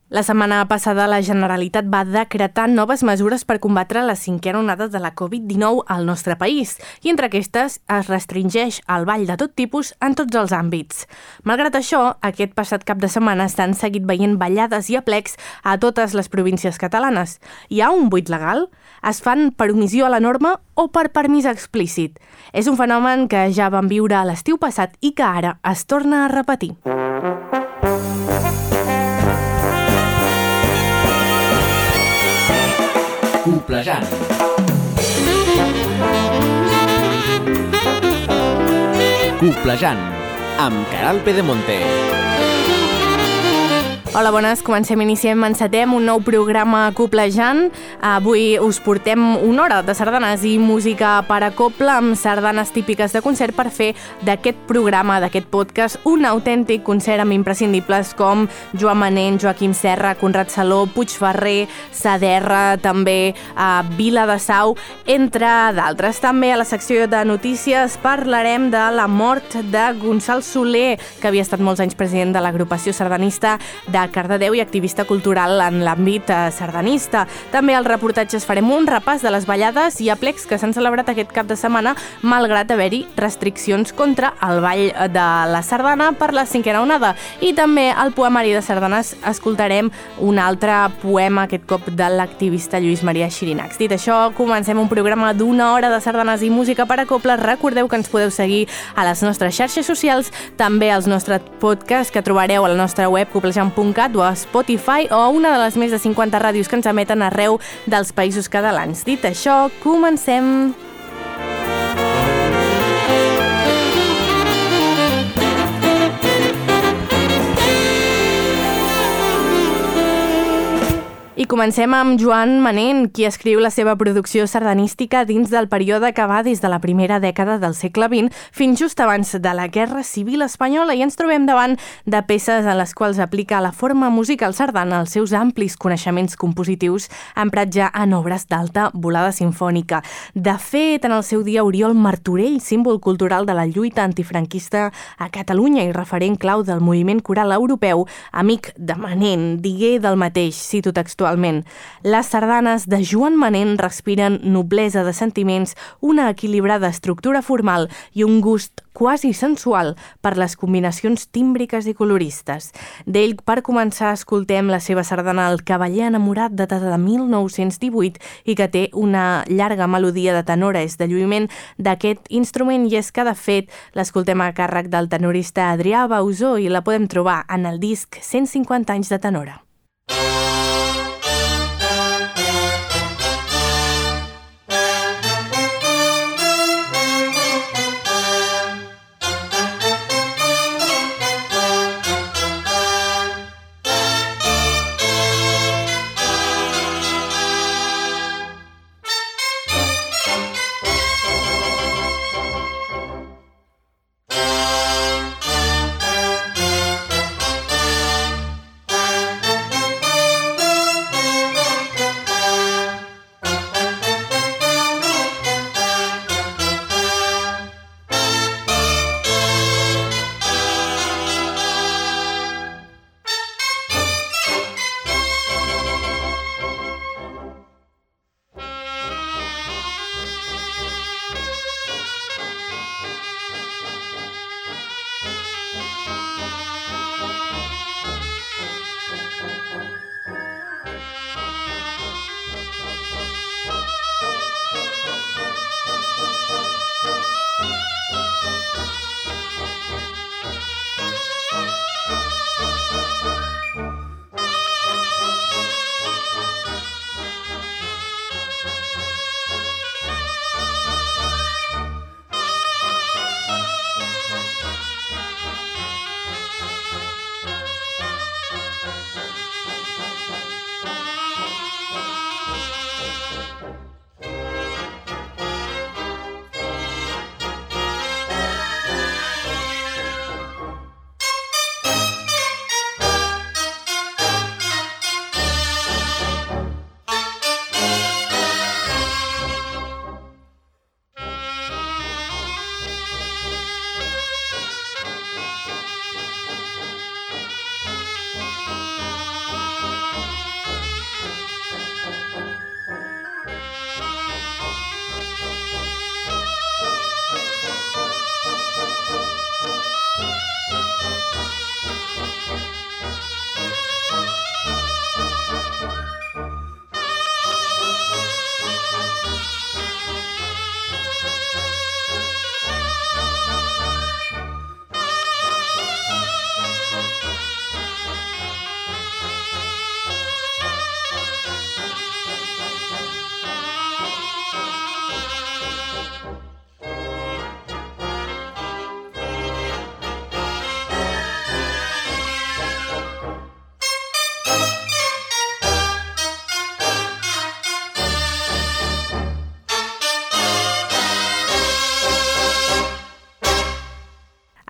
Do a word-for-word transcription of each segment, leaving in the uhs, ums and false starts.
La setmana passada la Generalitat va decretar noves mesures per combatre la cinquena onada de la covid dinou al nostre país i entre aquestes es restringeix el ball de tot tipus en tots els àmbits. Malgrat això, aquest passat cap de setmana s'han seguit veient ballades i aplecs a totes les províncies catalanes. Hi ha un buit legal? Es fan per omissió a la norma o per permís explícit? És un fenomen que ja vam viure a l'estiu passat i que ara es torna a repetir. Coplejant. Coplejant, amb Caral Pedemonte. Hola, bones. Comencem, iniciem, encetem un nou programa Coplejant. Avui us portem una hora de sardanes i música per a copla amb sardanes típiques de concert per fer d'aquest programa, d'aquest podcast, un autèntic concert amb imprescindibles com Joan Manén, Joaquim Serra, Conrad Saló, Puigferrer, Saderra, també a Vila de Sau, entre d'altres. També a la secció de notícies parlarem de la mort de Gonçal Soler, que havia estat molts anys president de l'agrupació sardanista de de Cardedeu i activista cultural en l'àmbit sardanista. També als reportatges farem un repàs de les ballades i aplecs que s'han celebrat aquest cap de setmana, malgrat haver-hi restriccions contra el ball de la sardana per la cinquena onada. I també al poemari de sardanes escoltarem un altre poema, aquest cop de l'activista Lluís Maria Xirinacs. Dit això, comencem un programa d'una hora de sardanes i música per a copla. Recordeu que ens podeu seguir a les nostres xarxes socials, també als nostres podcasts que trobareu a la nostra web coplejant punt cat o a Spotify o a una de les més de cinquanta ràdios que ens emeten arreu dels països catalans. Dit això, comencem! I comencem amb Joan Manén, qui escriu la seva producció sardanística dins del període que va des de la primera dècada del segle vint fins just abans de la Guerra Civil Espanyola, i ens trobem davant de peces en les quals aplica la forma musical sardana els seus amplis coneixements compositius emprat ja en obres d'alta volada sinfònica. De fet, en el seu dia, Oriol Martorell, símbol cultural de la lluita antifranquista a Catalunya i referent clau del moviment coral europeu, amic de Manén, digué del mateix, cito textual: les sardanes de Joan Manén respiren noblesa de sentiments, una equilibrada estructura formal i un gust quasi sensual per les combinacions tímbriques i coloristes. D'ell, per començar, escoltem la seva sardana El cavaller enamorat, datada de mil nou-cents divuit i que té una llarga melodia de tenora. És de lluïment d'aquest instrument i és que, de fet, l'escoltem a càrrec del tenorista Adrià Bausó i la podem trobar en el disc cent cinquanta anys de tenora.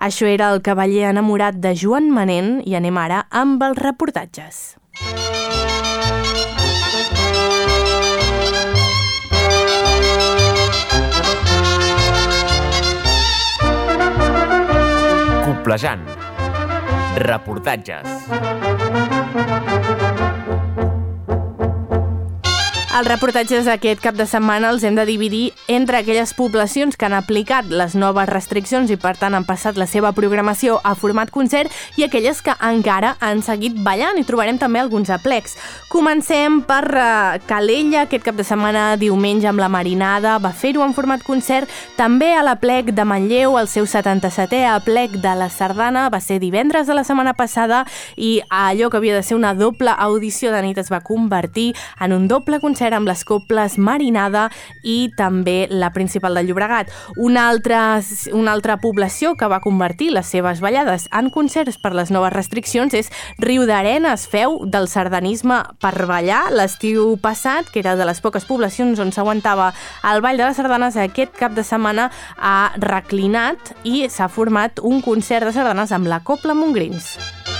Això era El cavaller enamorat de Joan Manent i anem ara amb els reportatges. Coplejant. Reportatges. Els reportatges d'aquest cap de setmana els hem de dividir entre aquelles poblacions que han aplicat les noves restriccions i per tant han passat la seva programació a format concert i aquelles que encara han seguit ballant i trobarem també alguns aplecs. Comencem per uh, Calella, aquest cap de setmana diumenge amb la Marinada, va fer-ho en format concert, també a l'aplec de Manlleu, el seu setanta-setè aplec de la Sardana, va ser divendres de la setmana passada i allò que havia de ser una doble audició de nit es va convertir en un doble concert amb les coples Marinada i també la Principal de Llobregat. Una altra, una altra població que va convertir les seves ballades en concerts per les noves restriccions és Riudarenes, feu del sardanisme per ballar l'estiu passat, que era de les poques poblacions on s'aguantava el ball de les sardanes. Aquest cap de setmana ha reclinat i s'ha format un concert de sardanes amb la Copla Montgrins.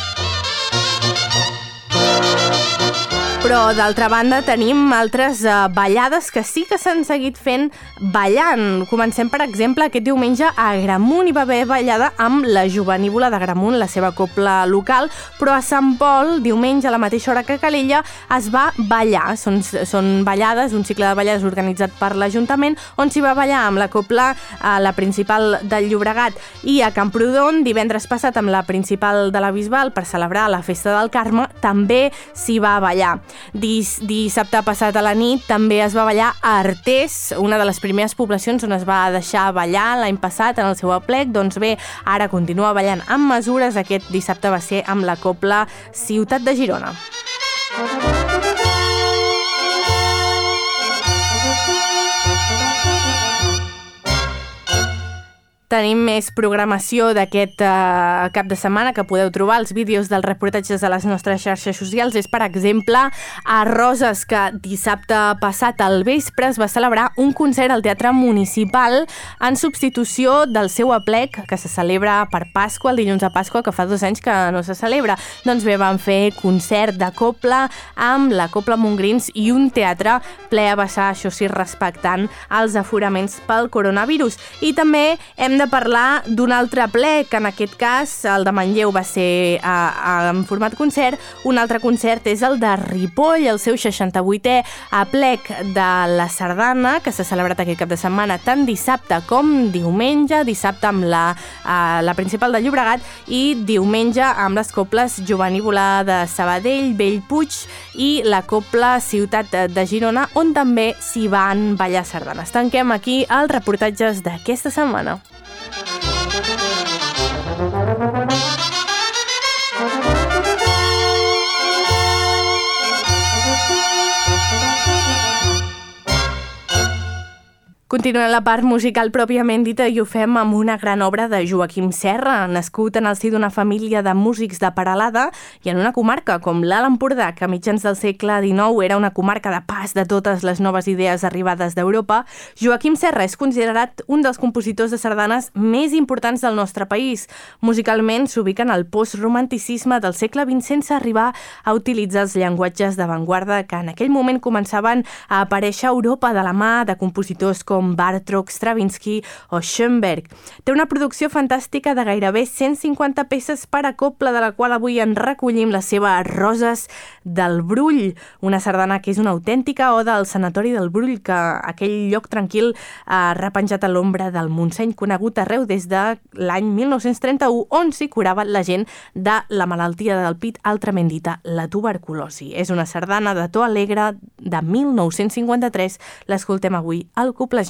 Però, d'altra banda, tenim altres uh, ballades que sí que s'han seguit fent ballant. Comencem, per exemple, aquest diumenge a Agramunt hi va haver ballada amb la Jovenívola d'Agramunt, la seva copla local, però a Sant Pol, diumenge, a la mateixa hora que a Calella, es va ballar. Són, són ballades, un cicle de ballades organitzat per l'Ajuntament, on s'hi va ballar amb la copla a la Principal del Llobregat i a Camprodon, divendres passat amb la Principal de la Bisbal per celebrar la Festa del Carme, també s'hi va ballar. Dis, dissabte passat a la nit també es va ballar a Artés, una de les primeres poblacions on es va deixar ballar l'any passat en el seu aplec. Doncs bé, ara continua ballant amb mesures. Aquest dissabte va ser amb la copla Ciutat de Girona. Tenim més programació d'aquest uh, cap de setmana que podeu trobar els vídeos dels reportatges de les nostres xarxes socials. És, per exemple, a Roses, que dissabte passat al vespre es va celebrar un concert al Teatre Municipal en substitució del seu aplec que se celebra per Pasqua, el dilluns de Pasqua, que fa dos anys que no se celebra. Doncs bé, van fer concert de copla amb la Copla Montgrins i un teatre ple a vessar, això sí, respectant els aforaments pel coronavirus. I també hem de parlar d'un altre aplec, en aquest cas el de Manlleu va ser a, a, en format concert. Un altre concert és el de Ripoll, el seu seixanta-vuitè aplec de la Sardana, que s'ha celebrat aquest cap de setmana tant dissabte com diumenge, dissabte amb la, a, la Principal de Llobregat i diumenge amb les coples Jovenívola de Sabadell, Bellpuig i la copla Ciutat de Girona, on també s'hi van ballar sardanes. Tanquem aquí els reportatges d'aquesta setmana. Continuem la part musical pròpiament dita i ho fem amb una gran obra de Joaquim Serra, nascut en el si d'una família de músics de Peralada i en una comarca com l'Alt Empordà, que a mitjans del segle dinou era una comarca de pas de totes les noves idees arribades d'Europa. Joaquim Serra és considerat un dels compositors de sardanes més importants del nostre país. Musicalment s'ubica en el postromanticisme del segle vint sense arribar a utilitzar els llenguatges d'avantguarda que en aquell moment començaven a aparèixer a Europa de la mà de compositors com Bartók, Stravinsky o Schoenberg. Té una producció fantàstica de gairebé cent cinquanta peces per a copla, de la qual avui en recollim la seva Roses del Brull, una sardana que és una autèntica oda al Sanatori del Brull, que aquell lloc tranquil ha repenjat a l'ombra del Montseny, conegut arreu des de l'any mil nou-cents trenta-u, on s'hi curava la gent de la malaltia del pit altrament dita, la tuberculosi. És una sardana de to alegre de mil nou-cents cinquanta-tres. L'escoltem avui al Coplejant.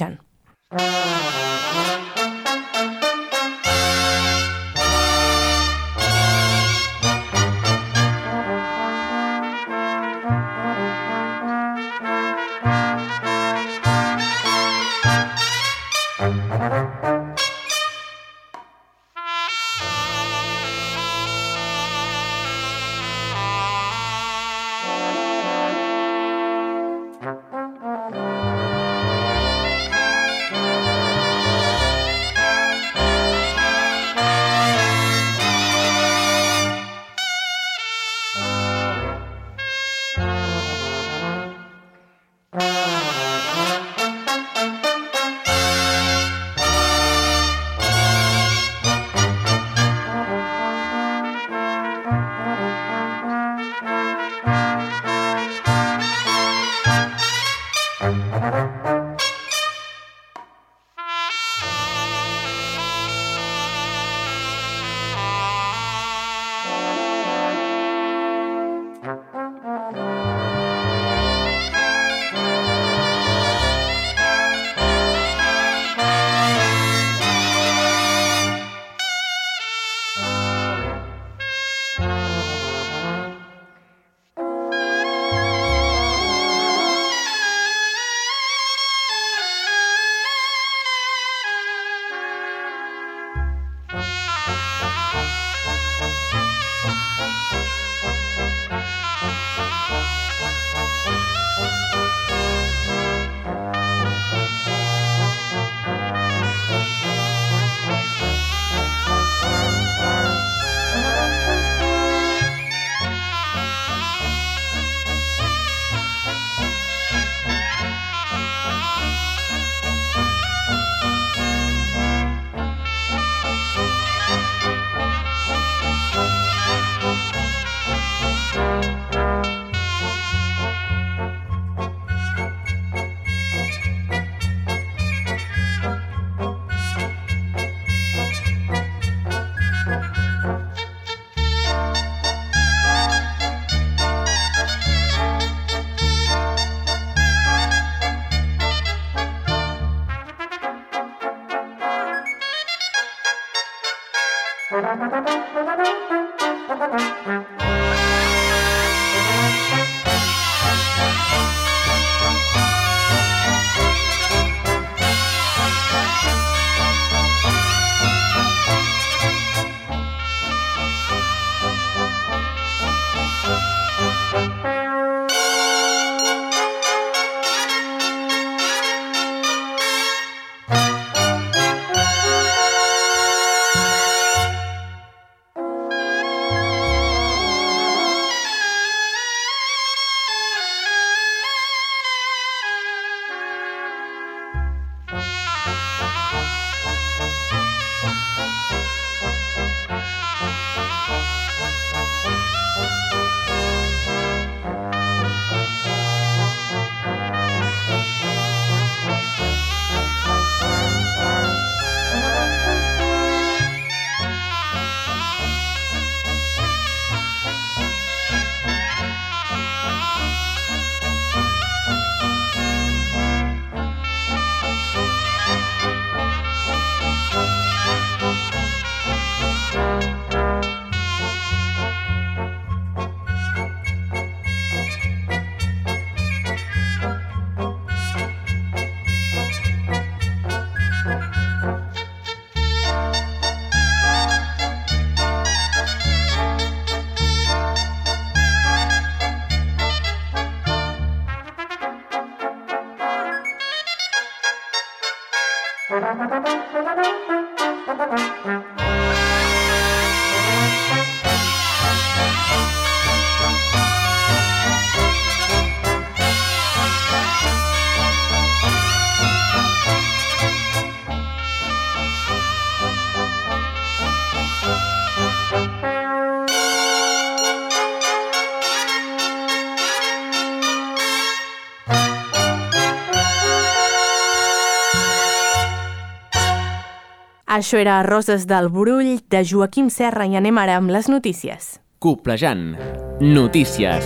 Això era Roses del Brull, de Joaquim Serra, i anem ara amb les notícies. Coplejant. Notícies.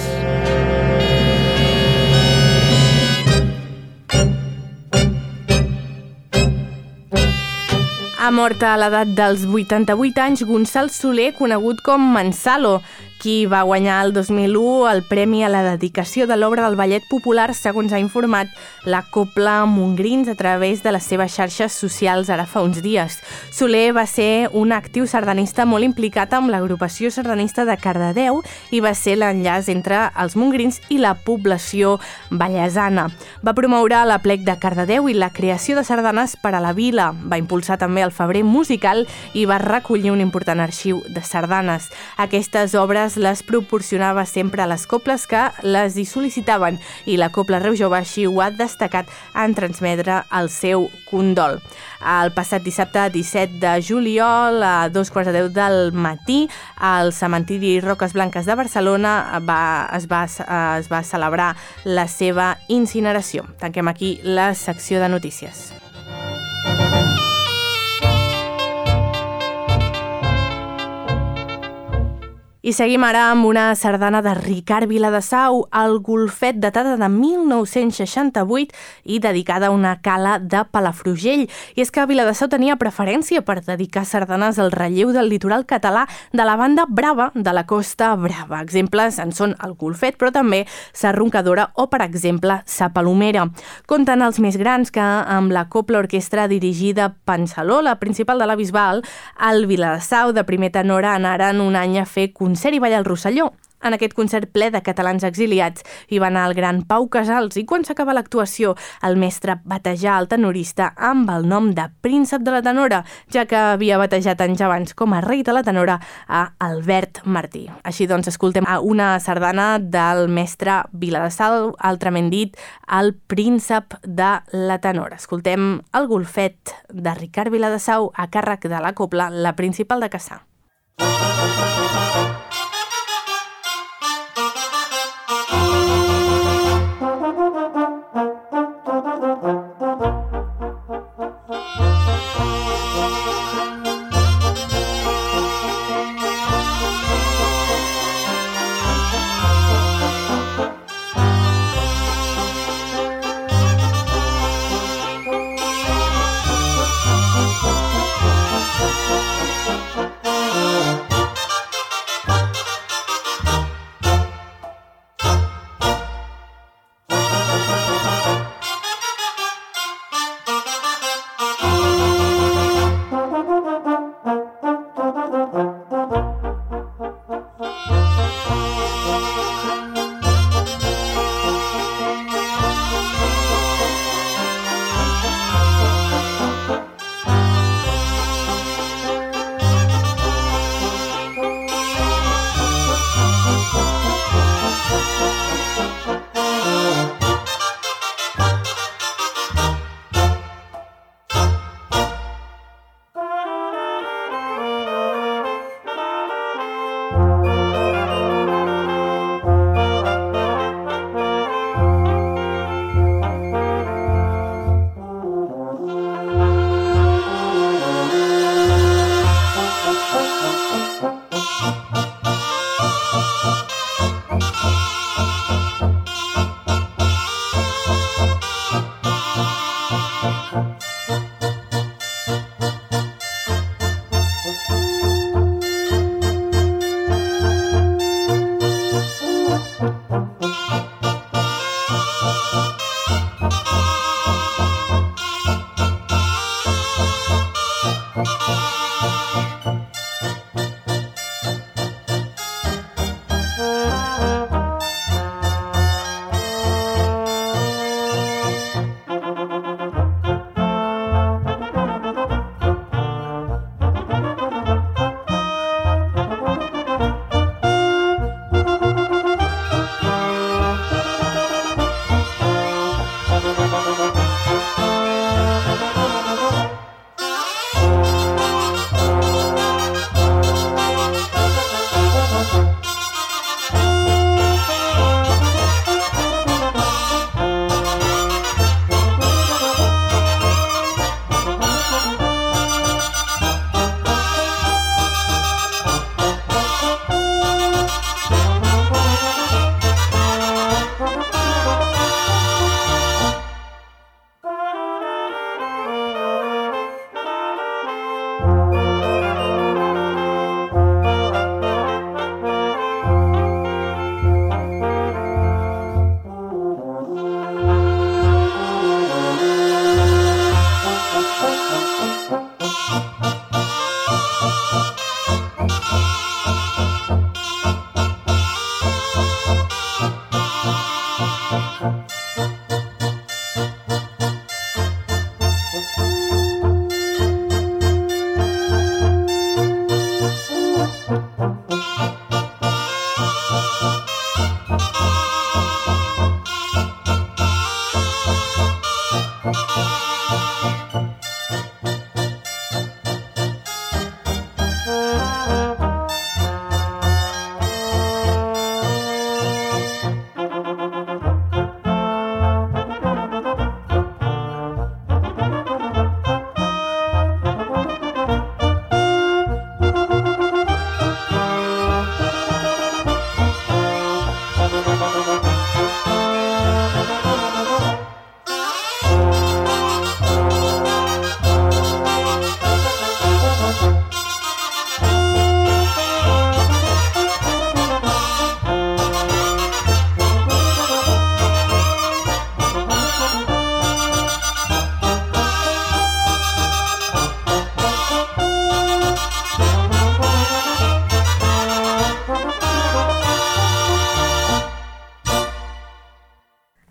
Ha mort a l'edat dels vuitanta-vuit anys Gonçal Soler, conegut com Mansalo, qui va guanyar el dos mil u el Premi a la dedicació de l'obra del ballet popular, segons ha informat la Cobla Montgrins a través de les seves xarxes socials ara fa uns dies. Soler va ser un actiu sardanista molt implicat amb l'agrupació sardanista de Cardedeu i va ser l'enllaç entre els montgrins i la població vallesana. Va promoure l'aplec de Cardedeu i la creació de sardanes per a la vila. Va impulsar també el Febrer musical i va recollir un important arxiu de sardanes. Aquestes obres les proporcionava sempre a les cobles que les hi sol·licitaven i la Cobla Reu Jove així ho ha destacat en transmetre el seu condol. El passat dissabte disset de juliol, a dos quarts de deu del matí, al cementiri Roques Blanques de Barcelona va, es, va, es va celebrar la seva incineració. Tanquem aquí la secció de notícies. I seguim ara amb una sardana de Ricard Viladesau, el Golfet, datada de mil nou-cents seixanta-vuit i dedicada a una cala de Palafrugell. I és que Viladesau tenia preferència per dedicar sardanes al relleu del litoral català de la banda brava de la Costa Brava. Exemples en són el Golfet, però també Sa Roncadora o, per exemple, Sa Palomera. Compten els més grans que amb la Cobla Orquestra dirigida Pansaló, la principal de la Bisbal, el Viladesau de primer tenor anaren un any a fer concert i ball al Rosselló. En aquest concert ple de catalans exiliats hi va anar el gran Pau Casals i quan s'acaba l'actuació el mestre batejà el tenorista amb el nom de príncep de la tenora, ja que havia batejat anys abans com a rei de la tenora a Albert Martí. Així doncs escoltem una sardana del mestre Viladesau, altrament dit el príncep de la tenora. Escoltem el Golfet de Ricard Viladesau a càrrec de la Cobla, la principal de Cassà.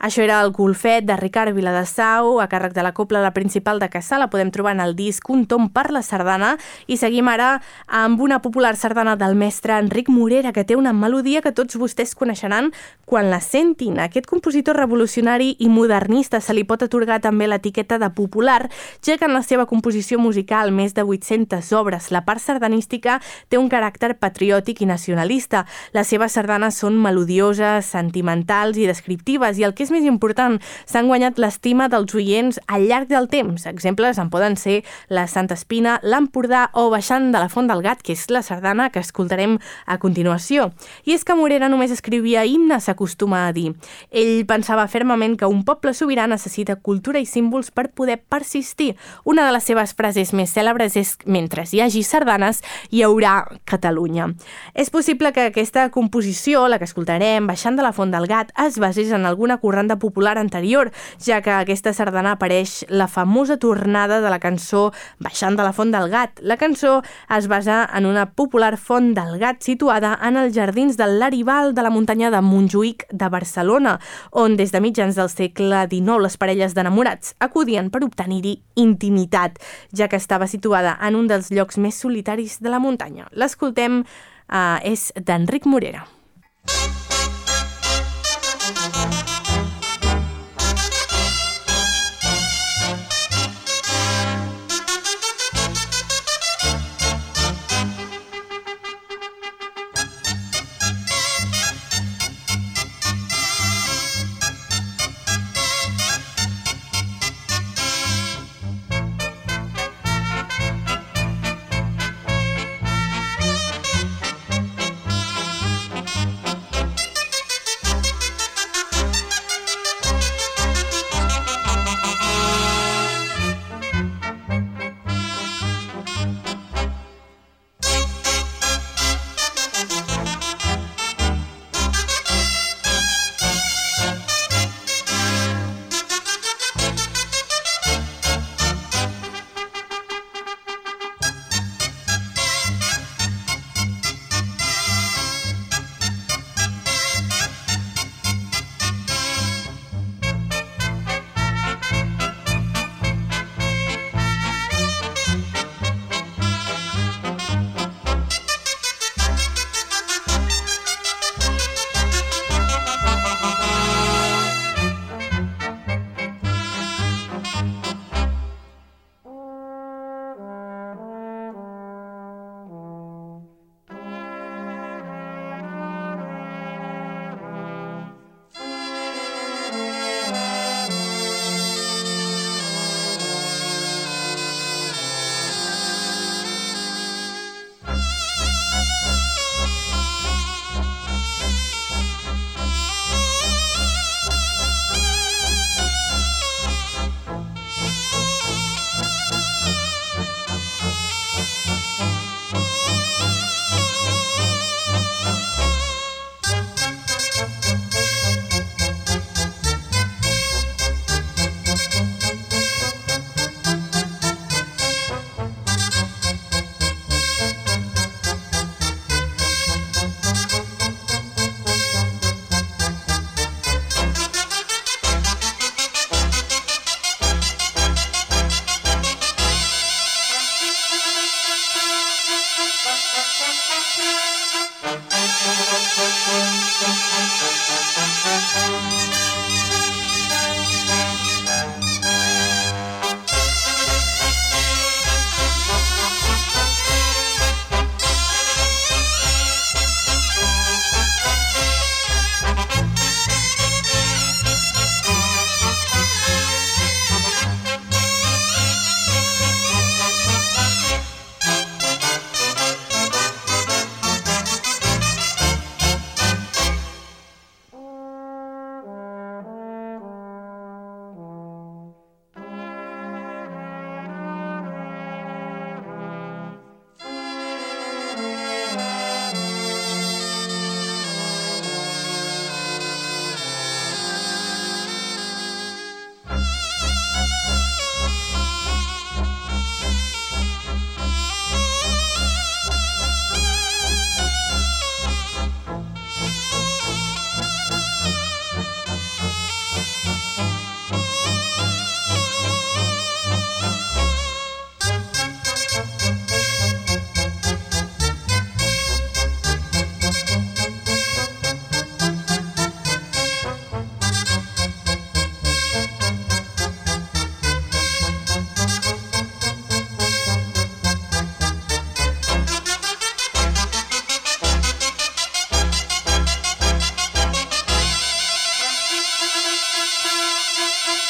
Això era el Golfet de Ricard Viladesau, a càrrec de la Cobla La Principal de Cassà. La podem trobar en el disc Un tomb per la sardana. I seguim ara amb una popular sardana del mestre Enric Morera, que té una melodia que tots vostès coneixeran quan la sentin. Aquest compositor revolucionari i modernista se li pot atorgar també l'etiqueta de popular, ja que en la seva composició musical, més de vuit-centes obres, la part sardanística té un caràcter patriòtic i nacionalista. Les seves sardanes són melodioses, sentimentals i descriptives, i el que és més important, s'han guanyat l'estima dels oients al llarg del temps. Exemples en poden ser la Santa Espina, l'Empordà o Baixant de la Font del Gat, que és la sardana que escoltarem a continuació. I és que Morera només escrivia himnes, s'acostuma a dir. Ell pensava fermament que un poble sobirà necessita cultura i símbols per poder persistir. Una de les seves frases més cèlebres és: mentre hi hagi sardanes, hi haurà Catalunya. És possible que aquesta composició, la que escoltarem, Baixant de la Font del Gat, es basés en alguna corranda popular anterior, ja que aquesta sardana apareix la famosa tornada de la cançó Baixant de la Font del Gat. La cançó es basa en una popular font del Gat situada en els jardins del Larival de la muntanya de Montjuïc de Barcelona, on des de mitjans del segle dinou les parelles d'enamorats acudien per obtenir-hi intimitat, ja que estava situada en un dels llocs més solitaris de la muntanya. L'escoltem, eh, és d'Enric Morera.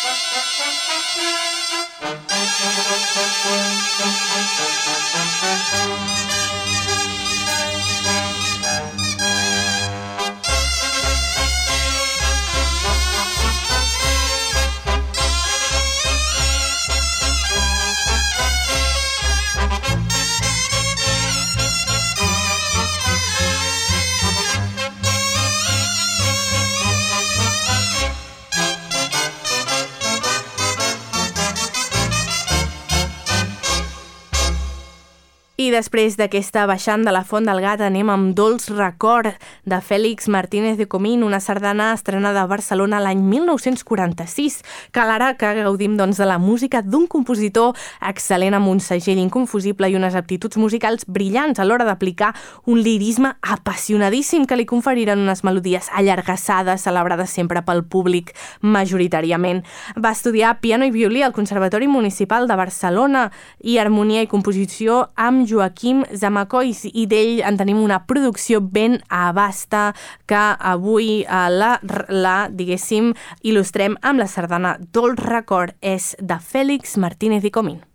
I després d'aquesta baixant de la Font del Gat anem amb Dolç Record de Fèlix Martínez de Comín, una sardana estrenada a Barcelona l'any mil nou-cents quaranta-sis. Cal ara que gaudim doncs, de la música d'un compositor excel·lent amb un segell inconfusible i unes aptituds musicals brillants a l'hora d'aplicar un lirisme apassionadíssim que li conferiren unes melodies allargassades, celebrades sempre pel públic majoritàriament. Va estudiar piano i violí al Conservatori Municipal de Barcelona i harmonia i composició amb Joaquim Zamacois, i d'ell en tenim una producció ben abasta que avui eh, la, la, diguéssim, il·lustrem amb la sardana Dolç Record. És de Fèlix Martínez i Comín.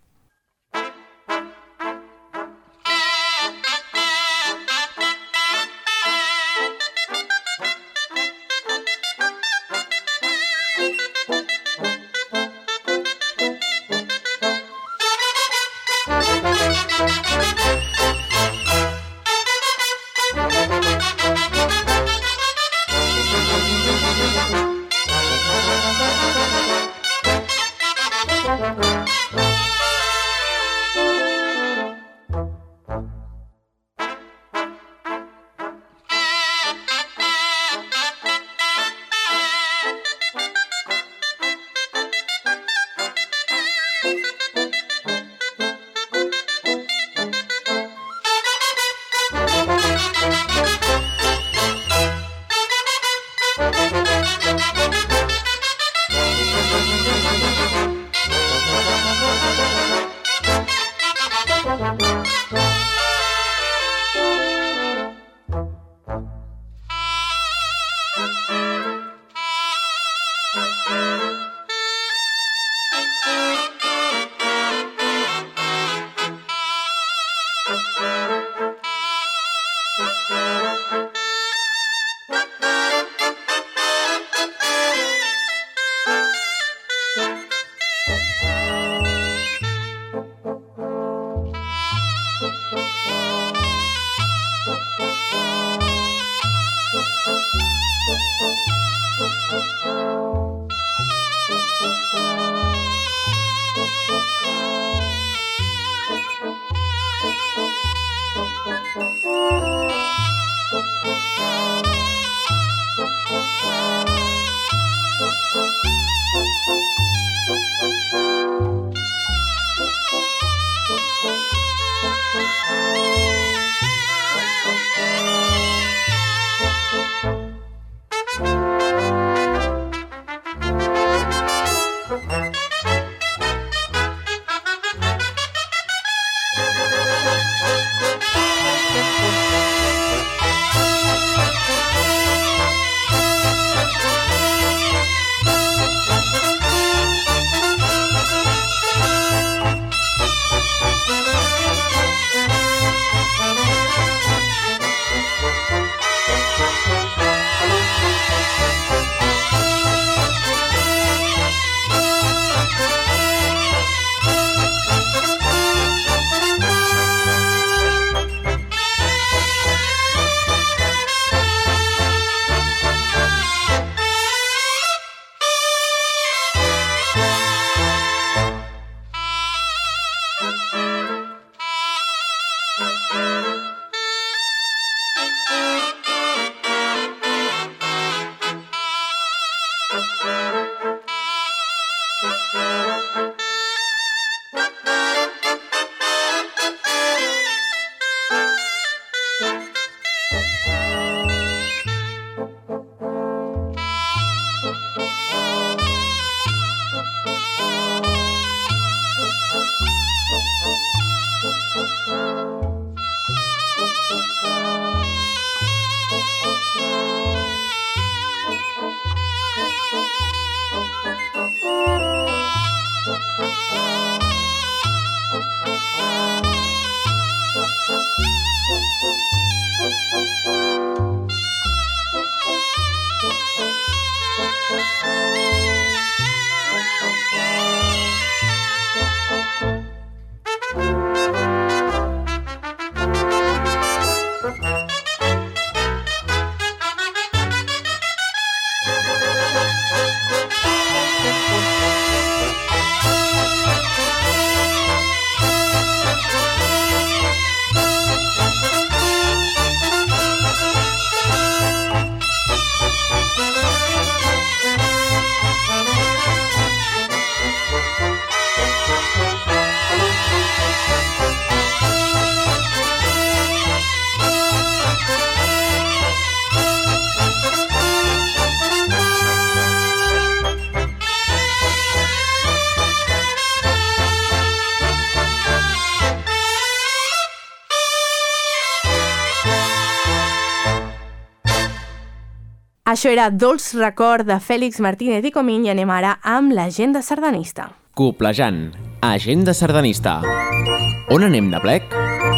Això era Dolç Record de Fèlix Martínez i Comín i anem ara amb l'agenda sardanista. Coplejant, agenda sardanista. On anem de plec?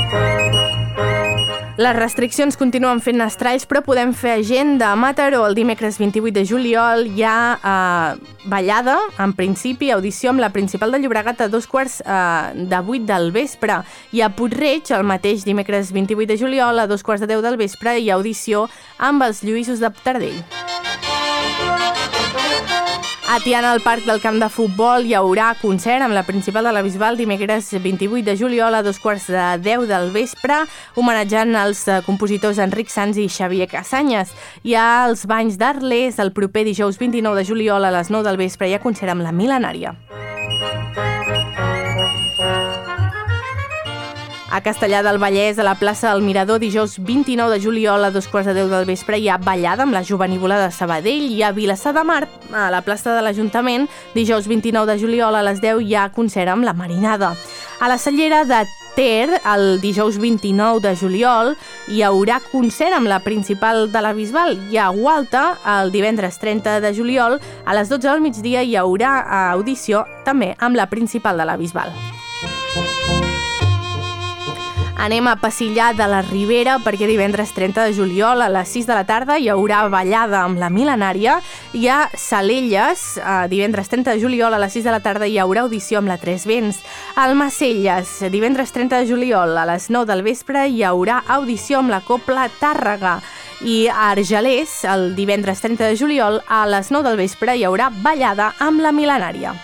Les restriccions continuen fent estralls, però podem fer agenda. A Mataró, el dimecres vint-i-vuit de juliol, hi ha eh, ballada, en principi, audició amb la Principal de Llobregat a dos quarts eh, de vuit del vespre. I a Puig-reig, el mateix dimecres vint-i-vuit de juliol, a dos quarts de deu del vespre, hi ha audició amb els Lluïssos de Tardell. A Tiana, al Parc del Camp de Futbol, hi haurà concert amb la Principal de la Bisbal dimecres vint-i-vuit de juliol a dos quarts de deu del vespre, homenatjant els compositors Enric Sans i Xavier Casanyes. Hi ha els Banys d'Arles, el proper dijous vint-i-nou de juliol a les nou del vespre hi ha concert amb la Mil·lenària. A Castellar del Vallès, a la plaça del Mirador, dijous vint-i-nou de juliol a dos quarts de deu del vespre hi ha ballada amb la Jovenívola de Sabadell. I a Vilassar de Mar, a la plaça de l'Ajuntament, dijous vint-i-nou de juliol a les deu hi ha concert amb la Marinada. A la Cellera de Ter, el dijous vint-i-nou de juliol, hi haurà concert amb la Principal de la Bisbal. I a Gualta, el divendres trenta de juliol, a les dotze del migdia hi haurà audició també amb la Principal de la Bisbal. Anem a Passillar de la Ribera perquè divendres trenta de juliol a les sis de la tarda hi haurà ballada amb la Mil·lenària. I a Salelles, divendres trenta de juliol a les sis de la tarda hi haurà audició amb la Tres Vents. Al Macelles, divendres trenta de juliol a les nou del vespre hi haurà audició amb la Copla Tàrrega. I a Argelers, el divendres trenta de juliol a les nou del vespre hi haurà ballada amb la Mil·lenària.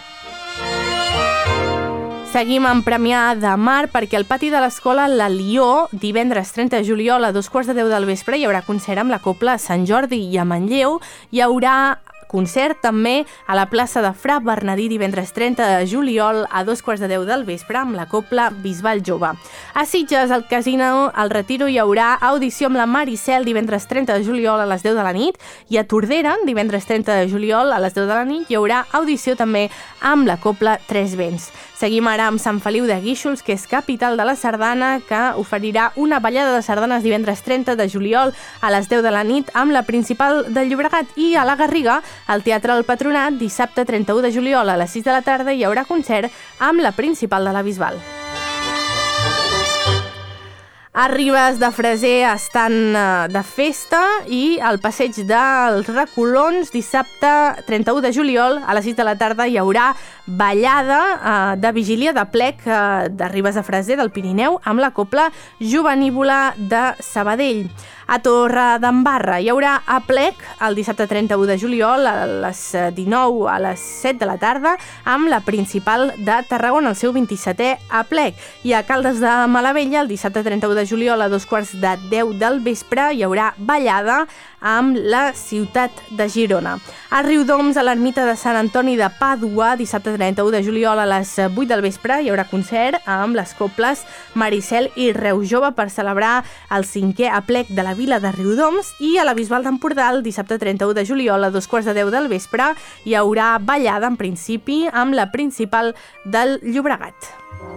Seguim amb Premià de Mar perquè al pati de l'escola La Lió, divendres trenta de juliol a dos quarts de deu del vespre hi haurà concert amb la Copla Sant Jordi. I a Manlleu hi haurà concert també a la plaça de Fra Bernadí divendres trenta de juliol a dos quarts de deu del vespre amb la Copla Bisbal Jove. A Sitges, al Casino al Retiro, hi haurà audició amb la Maricel divendres trenta de juliol a les deu de la nit. I a Tordera, divendres trenta de juliol a les deu de la nit, hi haurà audició també amb la Copla Tres Vents. Seguim ara amb Sant Feliu de Guíxols, que és capital de la sardana, que oferirà una ballada de sardanes divendres trenta de juliol a les deu de la nit amb la Principal de Llobregat. I a la Garriga, al Teatre del Patronat, dissabte trenta-u de juliol a les sis de la tarda hi haurà concert amb la Principal de la Bisbal. A Ribes de Freser estan de festa i al Passeig dels Recolons dissabte trenta-u de juliol a les sis de la tarda hi haurà ballada de vigília de plec de Ribes de Freser del Pirineu amb la Copla Jovenívola de Sabadell. A Torredembarra hi haurà aplec el dissabte trenta-u de juliol a les dinou a les set de la tarda amb la Principal de Tarragona, el seu vint-i-setè aplec. I a Caldes de Malavella el dissabte trenta-u de juliol a dos quarts de deu del vespre hi haurà ballada amb la ciutat de Girona. A Riudoms, a l'ermita de Sant Antoni de Pàdua, dissabte trenta-u de juliol a les vuit del vespre hi haurà concert amb les coples Maricel i Reu Jove per celebrar el cinquè aplec de la vila de Riudoms. I a la Bisbal d'Empordà, el dissabte trenta-u de juliol a dos quarts de deu del vespre hi haurà ballada en principi amb la Principal del Llobregat.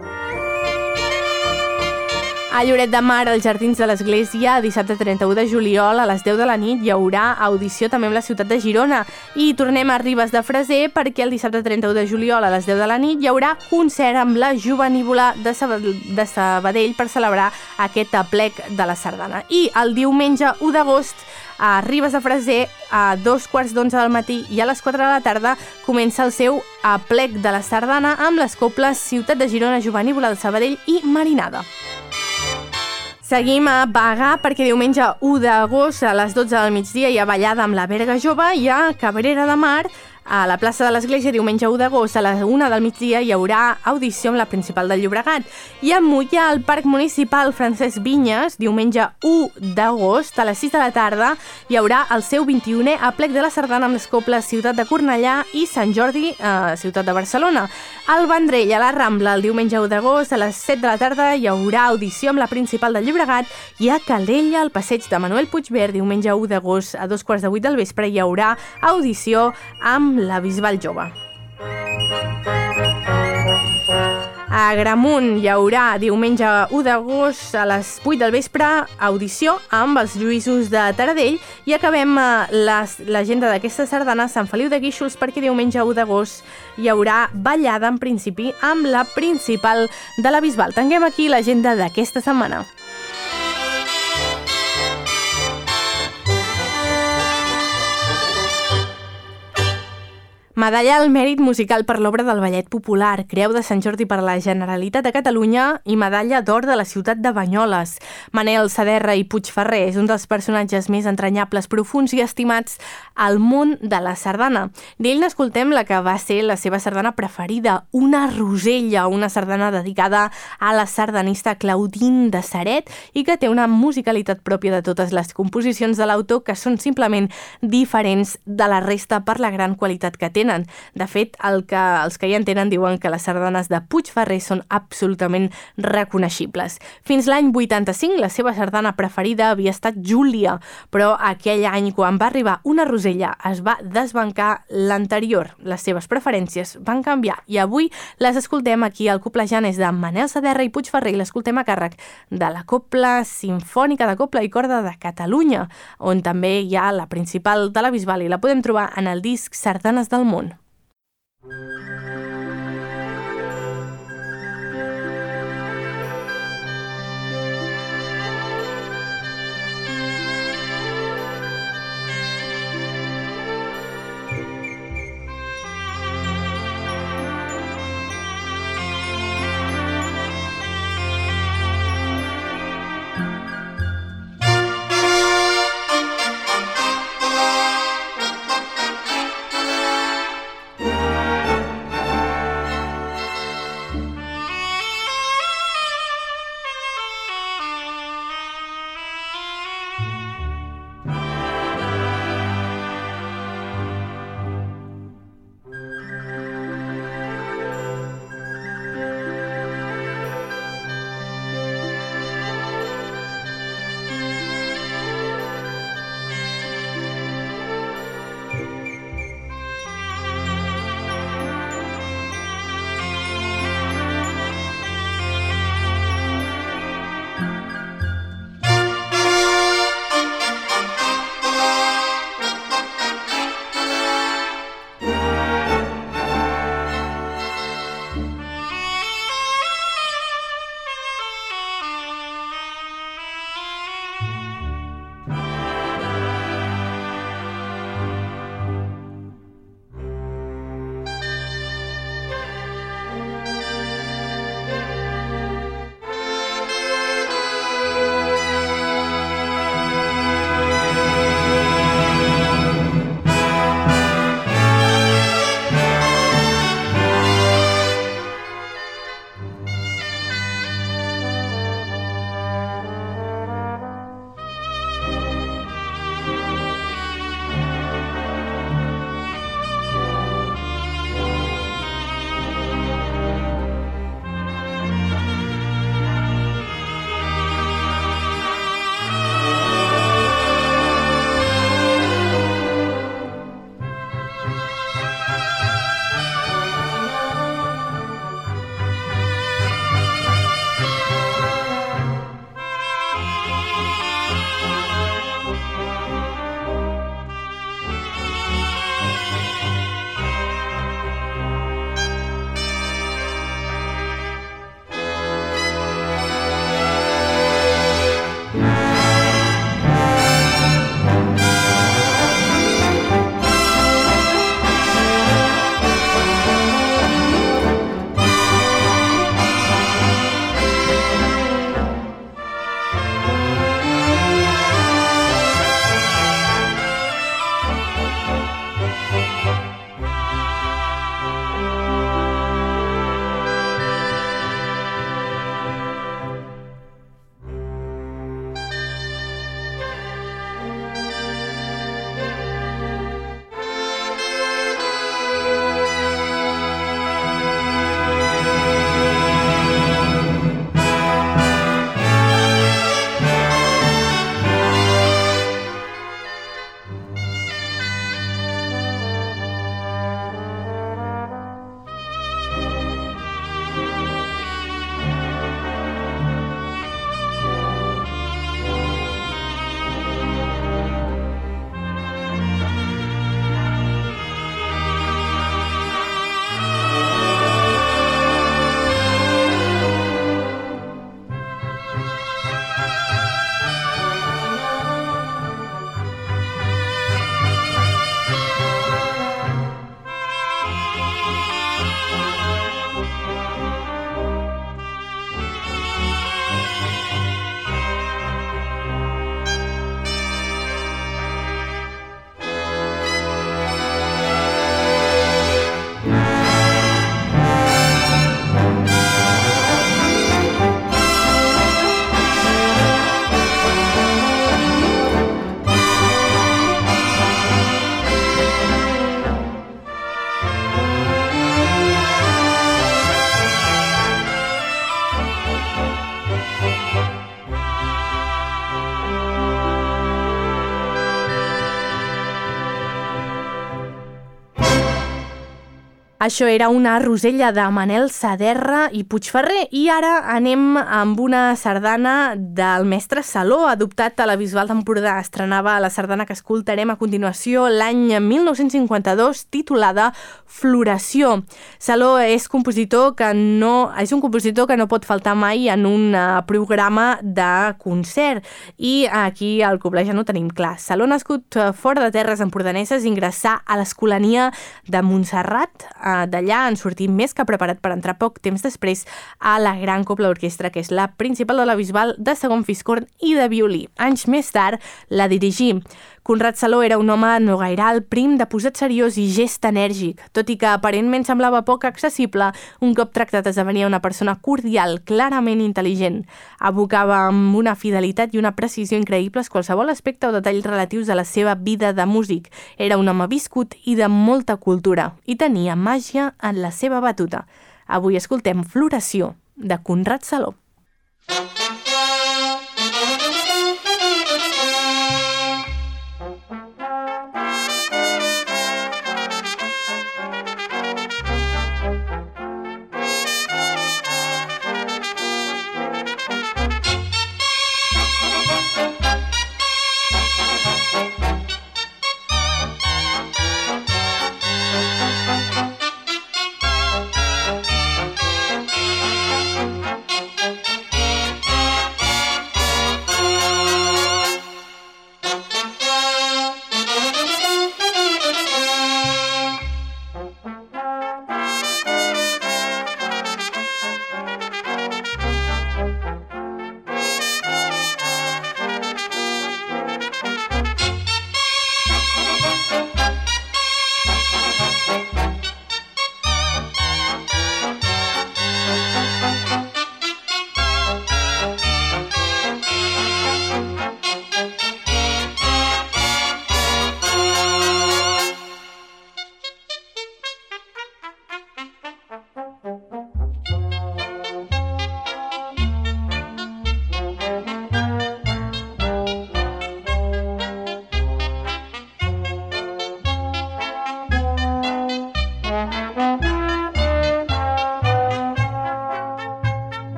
A Lloret de Mar, als Jardins de l'Església, dissabte trenta-u de juliol a les deu de la nit hi haurà audició també amb la ciutat de Girona. I tornem a Ribes de Freser perquè el dissabte trenta-u de juliol a les deu de la nit hi haurà concert amb la Jovenívola de Sabadell per celebrar aquest aplec de la sardana. I el diumenge u d'agost a Ribes de Freser a dos quarts d'onze del matí i a les quatre de la tarda comença el seu aplec de la sardana amb les coples Ciutat de Girona, Jovenívola de Sabadell i Marinada. Seguim a Bagà perquè diumenge u d'agost a les dotze del migdia hi ha ballada amb la Berga Jove i a Cabrera de Mar a la plaça de l'Església, diumenge u d'agost a les una del migdia hi haurà audició amb la Principal del Llobregat. I a Moià, al Parc Municipal Francesc Vinyes, diumenge u d'agost a les sis de la tarda hi haurà el seu vint-i-unè aplec de la sardana amb les coples Ciutat de Cornellà i Sant Jordi, eh, Ciutat de Barcelona. Al Vendrell, a la Rambla, el diumenge u d'agost a les set de la tarda hi haurà audició amb la Principal del Llobregat i a Calella, al passeig de Manuel Puigvert, diumenge u d'agost a dos quarts de vuit del vespre hi haurà audició amb la Bisbal Jove. A Agramunt hi haurà diumenge u d'agost a les vuit del vespre audició amb els Lluïsos de Taradell i acabem l'agenda d'aquesta sardana a Sant Feliu de Guíxols perquè diumenge u d'agost hi haurà ballada en principi amb la Principal de la Bisbal. Tanquem aquí l'agenda d'aquesta setmana. Medalla al mèrit musical per l'obra del Ballet Popular, Creu de Sant Jordi per la Generalitat de Catalunya i Medalla d'Or de la ciutat de Banyoles. Manel Saderra i Puigferrer és un dels personatges més entranyables, profuns i estimats al món de la sardana. D'ell n'escoltem la que va ser la seva sardana preferida, Una Rosella, una sardana dedicada a la sardanista Claudine de Ceret i que té una musicalitat pròpia de totes les composicions de l'autor que són simplement diferents de la resta per la gran qualitat que tenen. De fet, el que, els que ja en tenen diuen que les sardanes de Puigferrer són absolutament reconeixibles. Fins l'any vuitanta-cinc, la seva sardana preferida havia estat Júlia, però aquell any, quan va arribar Una Rosella, es va desbancar l'anterior. Les seves preferències van canviar i avui les escoltem aquí al Coplejant, és de Manel Saderra i Puigferrer i l'escoltem a càrrec de la Copla Simfònica de Copla i Corda de Catalunya, on també hi ha la Principal de la Bisbal i la podem trobar en el disc Sardanes del Món. Això era una rosella de Manel Saderra i Puigferrer i ara anem amb una sardana del mestre Saló, adoptat a la Bisbal d'Empordà. Estrenava la sardana que escoltarem a continuació l'any mil nou-cents cinquanta-dos, titulada Floració. Saló és compositor que no és un compositor que no pot faltar mai en un uh, programa de concert i aquí al Coblejant ho tenim clar. Saló, nascut uh, fora de terres empordaneses, ingressà a l'Escolania de Montserrat. D'allà en sortir més que preparat per entrar poc temps després a la Gran Cobla Orquestra, que és la principal de la Bisbal, de segon fiscorn i de violí. Anys més tard la dirigí. Conrad Saló era un home no gaire alt, prim, de posat seriós i gest enèrgic. Tot i que aparentment semblava poc accessible, un cop tractat esdevenia una persona cordial, clarament intel·ligent. Evocava amb una fidelitat i una precisió increïbles qualsevol aspecte o detall relatius a la seva vida de músic. Era un home viscut i de molta cultura, i tenia màgia en la seva batuta. Avui escoltem Floració, de Conrad Saló.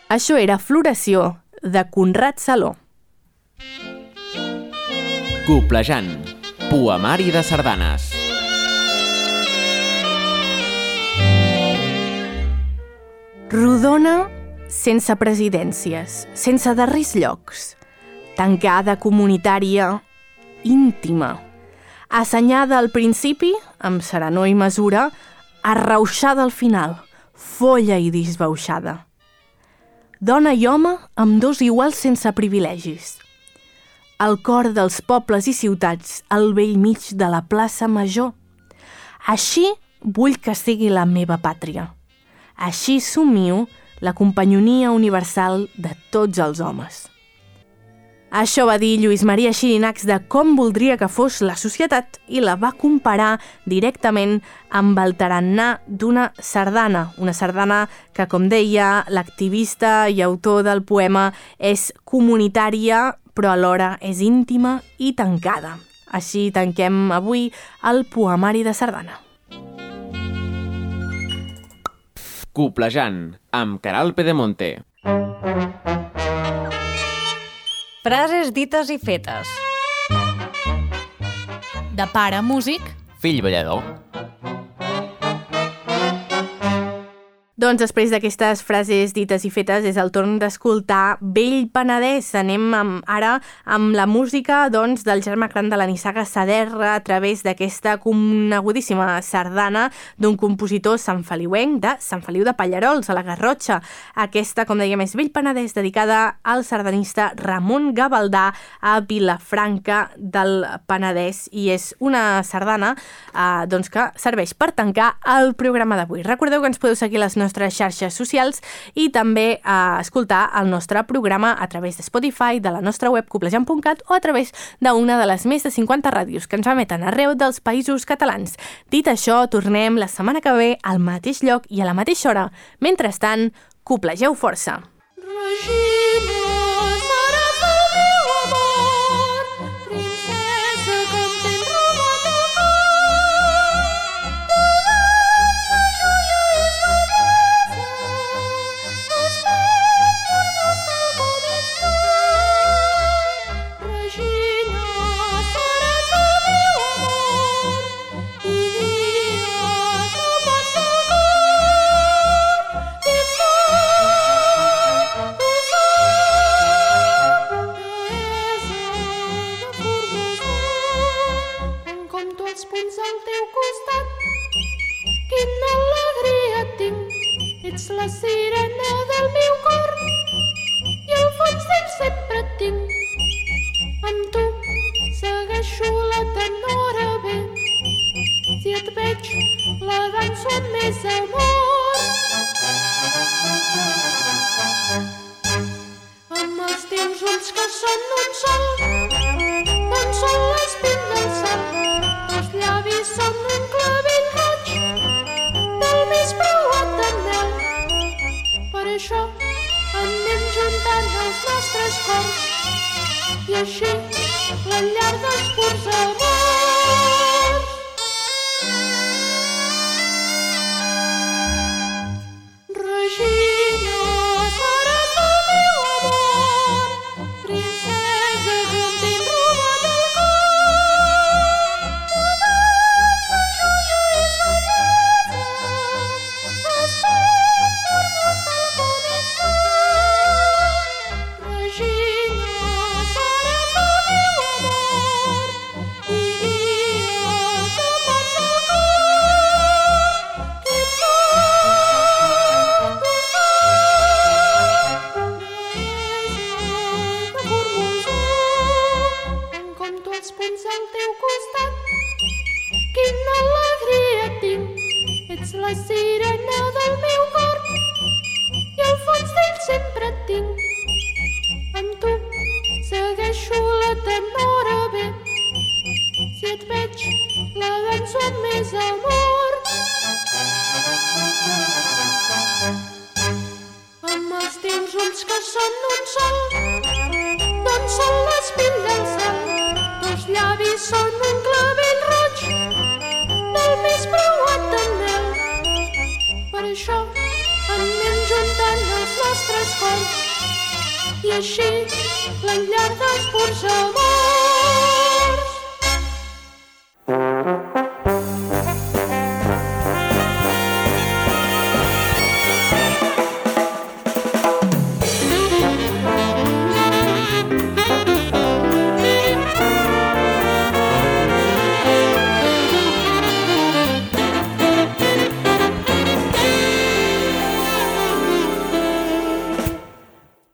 Això era Floració, de Conrad Saló. Coplejant, poemari de sardanes. Rodona sense presidències, sense darrers llocs, tancada, comunitària, íntima, assenyada al principi, amb serenor i mesura, arrauxada al final, folla i disbauxada. Dona i home, amb dos iguals sense privilegis. El cor dels pobles i ciutats, al vell mig de la plaça Major. Així vull que sigui la meva pàtria. Així somio la companyonia universal de tots els homes. Això va dir Lluís Maria Xirinacs de com voldria que fos la societat i la va comparar directament amb el tarannà d'una sardana. Una sardana que, com deia, l'activista i autor del poema és comunitària, però alhora és íntima i tancada. Així tanquem avui el poemari de sardana. Coplejant, amb Caral Pedemonte. Frases dites i fetes. De pare músic, Fill ballador. Doncs després d'aquestes frases dites i fetes és el torn d'escoltar Vell Penedès. Anem amb, ara amb la música doncs, del germà gran de la Nissaga Saderra a través d'aquesta conegudíssima sardana d'un compositor santfeliuenc de Sant Feliu de Pallarols, a la Garrotxa. Aquesta, com dèiem, és Vell Penedès, dedicada al sardanista Ramon Gavaldà a Vilafranca del Penedès, i és una sardana eh, doncs, que serveix per tancar el programa d'avui. Recordeu que ens podeu seguir les nostres nostres xarxes socials i també a escoltar el nostre programa a través de Spotify, de la nostra web coplejant punt cat o a través d'una de les més de cinquanta ràdios que ens emeten arreu dels països catalans. Dit això, tornem la setmana que ve al mateix lloc i a la mateixa hora. Mentrestant, coplegeu força. Regina, seràs el meu amor, princesa que em tens robat el cor. La sirena del meu cor i al fons d'ell sempre et tinc. Amb tu segueixo la tenora bé. Si et veig la danso amb més amor. Amb els teus ulls que són un sol, on són l'espín del cel. Els llavis són un clavell roig del més preuat en mel. Per això anem juntant els nostres cors i així la llar dels purs amors. Regina, seràs el meu amor, princesa que em tens robat el cor. Tu vols la joia és bellesa, espais formes del començar. Regina, seràs el meu amor i guia que pots al cor. Que ets sol, que sol, deessa de formosor. Em compto els punts al teu costat, quina alegria tinc. Ets la sirena del meu cor i al fons d'ell sempre et tinc. Amb tu segueixo la tenora bé. Si et veig la danso amb més amor. Amb els teus ulls que són un sol, d'on són l'espín del cel. Dos llavis són un clavell roig del més preuat en mel. Per això anem ajuntant els nostres cors i així l'enllar dels purs amors.